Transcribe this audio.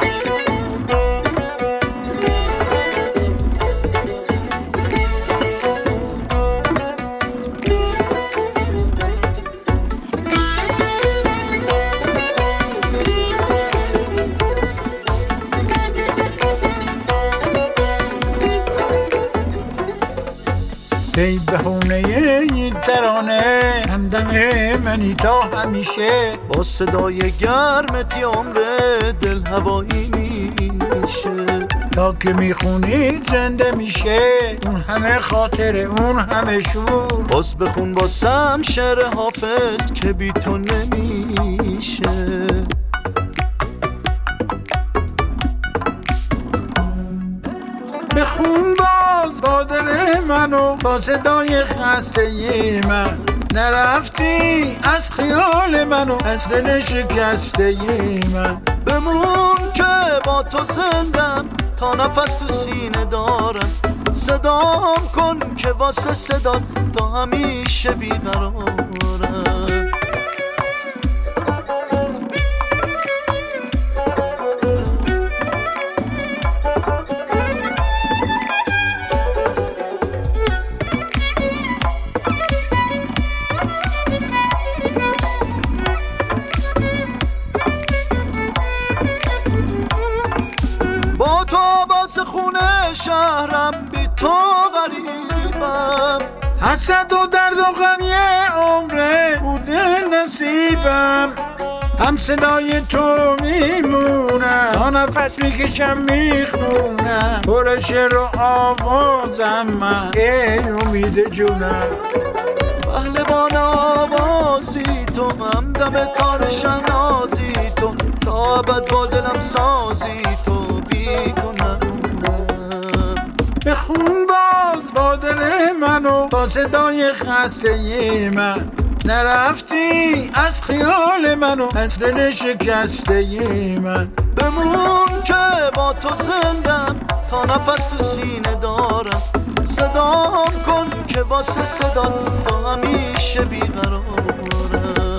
ای بهونه این ترانه همدم منی تا همیشه، با صدای گرمت یه عمر دل هوایی میشه. تا که میخونی زنده میشه اون همه خاطره اون همه شور. باز بخون باسم شعر حافظ که بی تو نمیشه. بخون باز با دل منو با صدای خسته من، نرفتی از خیال منو از دل شکسته من. بمون که با تو زندم تا نفس تو سینه دارم. صدام کن که واسه صدات تا همیشه بیقرارم. با تو باز خونه شهرم بی تو غریبم. حسد و درد و غم یه عمره بوده نصیبم. هم صدای تو میمونم تا نفس میکشم میخونم. پر شعر و آوازم من ای امید جونم. پهلوان آوازی تو همدم تار شنازی تو تا ابد با دلم سازی تو بی تو نمونم. بخون باز با دل منو با صدای خسته من، نرفتی از خیال منو از دل شکسته من. بمون که با تو زندم تا نفس تو سینه دارم. صدام کن که واسه صدات تا همیشه بیقرارم.